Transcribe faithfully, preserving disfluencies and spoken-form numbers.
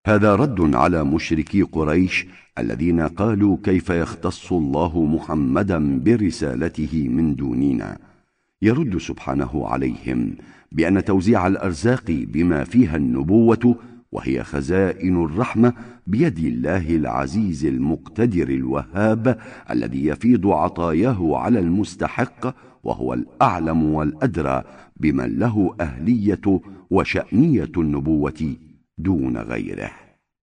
هذا رد على مشركي قريش الذين قالوا كيف يختص الله محمدا برسالته من دوننا. يرد سبحانه عليهم بأن توزيع الأرزاق بما فيها النبوة وهي خزائن الرحمة بيد الله العزيز المقتدر الوهاب الذي يفيض عطاياه على المستحق، وهو الأعلم والأدرى بمن له أهلية وشأنية النبوة دون غيره.